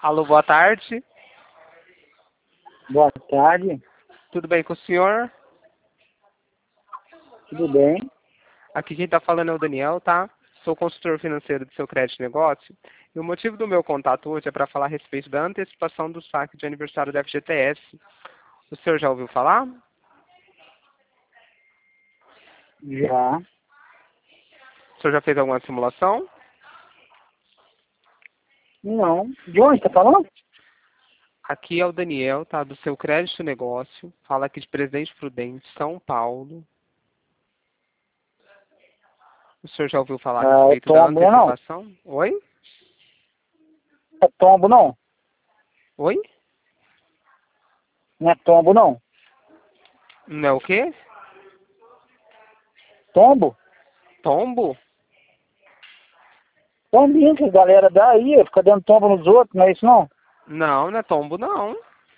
Alô, boa tarde. Boa tarde, Tudo bem com o senhor? tudo bem? Aqui quem está falando é o Daniel, tá? Sou consultor financeiro do seu crédito e negócio. E o motivo do meu contato hoje é para falar a respeito da antecipação do saque de aniversário da FGTS. O senhor já ouviu falar? Já. O senhor já fez alguma simulação? Não. De onde tá falando? Aqui é o Daniel, tá? Do seu crédito e negócio. Fala aqui de Presidente Prudente, São Paulo. O senhor já ouviu falar a É respeito da tombo, não? antecipação? Oi? É tombo, não? Oi? Não é tombo, não? Não é o quê? Tombo? Tombo? Tombinho que a galera dá aí, fica dando tombo nos outros, não é isso, não? Não, não é tombo, não.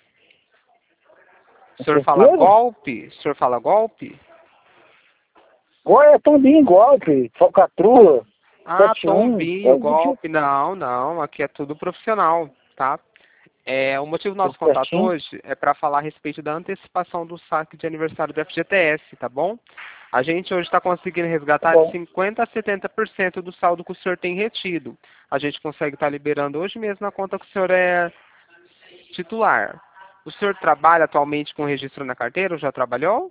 O Com senhor fala certeza? golpe? O senhor fala golpe? Agora é tombinho igual, filho. Falcatrua, Ah, 71, tombinho, coisa do tipo. golpe. Não, não. Aqui é tudo profissional, tá? O motivo do Tudo nosso contato certinho. hoje é para falar a respeito da antecipação do saque de aniversário do FGTS, tá bom? A gente hoje está conseguindo Tá resgatar de bom. 50% a 70% do saldo que o senhor tem retido. A gente consegue estar liberando hoje mesmo na conta que o senhor é titular. O senhor trabalha atualmente com registro na carteira ou já trabalhou?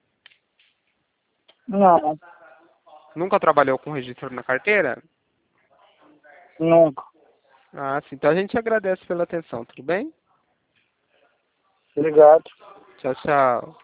Não, Nunca trabalhou com registro na carteira? nunca. Ah, sim. Então a gente agradece pela atenção, tudo bem? Obrigado. Tchau, tchau.